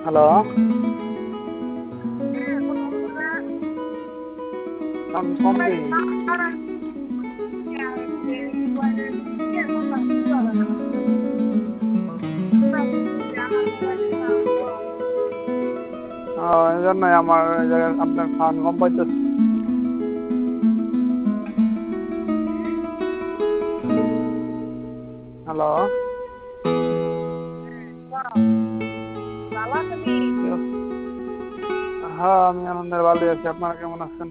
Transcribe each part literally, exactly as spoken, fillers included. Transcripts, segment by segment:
Hello, sound কম দিন। এই জন্যই আমার এই জায়গায় আপনার সাউন্ড কম পাইতেছে। হ্যালো, হ্যাঁ আমি আনন্দের ভালো আছি। আপনারা কেমন আছেন?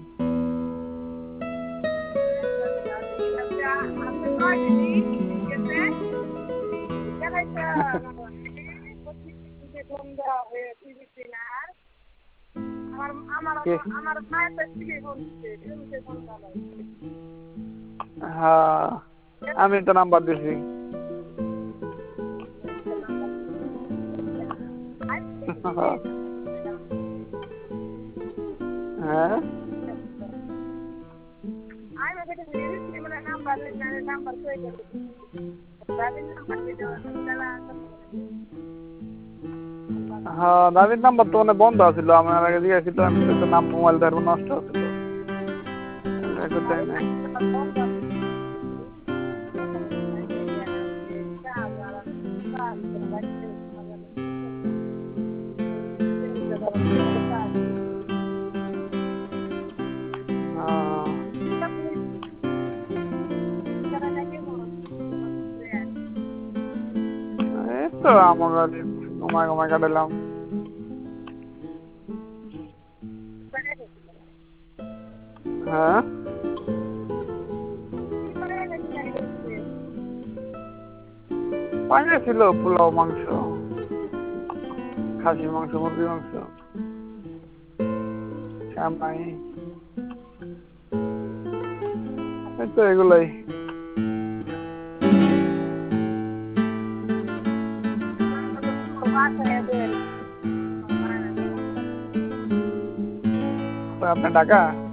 হ্যাঁ আমি তো নাম্বার দিছি। হ্যাঁ হ্যাঁ দাদির নাম্বার তো মানে বন্ধ আছিল। আমার আগে দিয়েছিল, আমি তো নাম মোবাইল তারপর নষ্ট আছিল। নাই এই তো আমার ঘুমায় ঘুমায় কাটালাম। হ্যাঁ পানি ছিল, পোলাও, মাংস, খাসি মাংস, মুরগি মাংস, শ্যামাই, এই তো এগুলাই। আপনার টাকা